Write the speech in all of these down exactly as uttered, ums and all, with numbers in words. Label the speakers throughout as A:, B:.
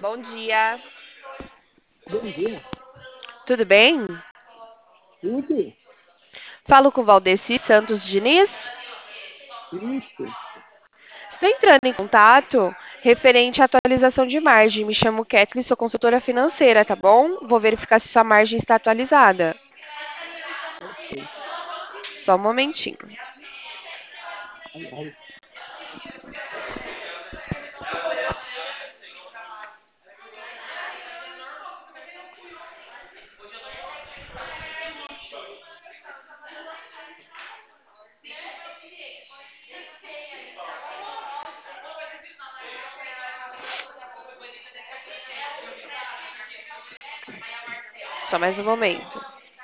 A: Bom dia.
B: Bom dia.
A: Tudo bem?
B: Tudo?
A: Falo com Valdeci Santos Diniz.
B: Isso.
A: Estou entrando em contato referente à atualização de margem. Me chamo Kathleen, sou consultora financeira, tá bom? Vou verificar se sua margem está atualizada.
B: Ok.
A: Só um momentinho.
B: Ai,
A: Só mais um momento.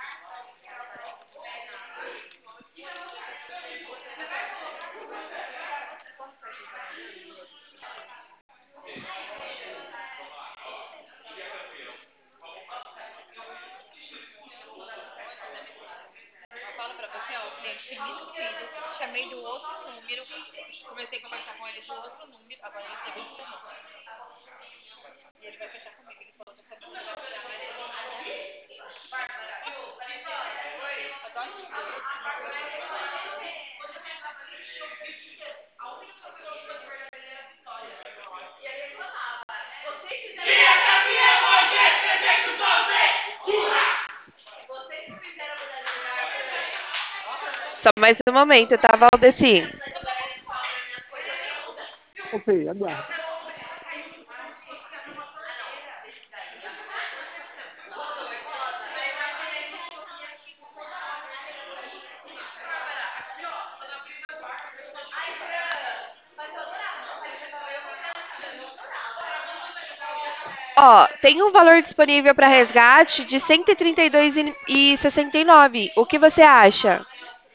C: Eu falo pra você, ó, o cliente tinha me escrito, chamei do outro número, comecei a conversar com ele do outro número, agora ele teve esse número. E ele vai fechar comigo, ele falou que essa semana vai fechar mais agora te ver.
A: Só mais um momento, tá, Valdeci?
B: ok, aguardo.
A: Ó, tem um valor disponível para resgate de cento e trinta e dois e sessenta e nove. O que você acha?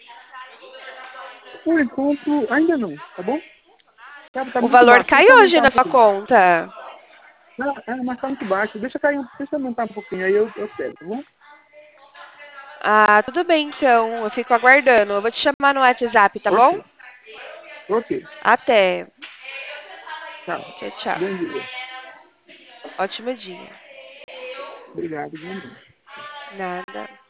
B: Por enquanto, ainda não, tá bom? Tá, tá
A: O
B: muito
A: valor
B: baixo.
A: cai
B: Deixa eu
A: hoje
B: aumentar
A: na
B: um
A: sua
B: pouquinho.
A: conta.
B: Não, é, mas tá muito baixo. Deixa eu cair, um- deixa eu aumentar um pouquinho, aí eu, eu pego, tá bom?
A: Ah, tudo bem então. Eu fico aguardando. Eu vou te chamar no WhatsApp, tá bom?
B: Ok, ok.
A: Até.
B: Tá.
A: Tchau, tchau.
B: Bom dia.
A: Ótimo dia.
B: Obrigado, bom dia.
A: Nada.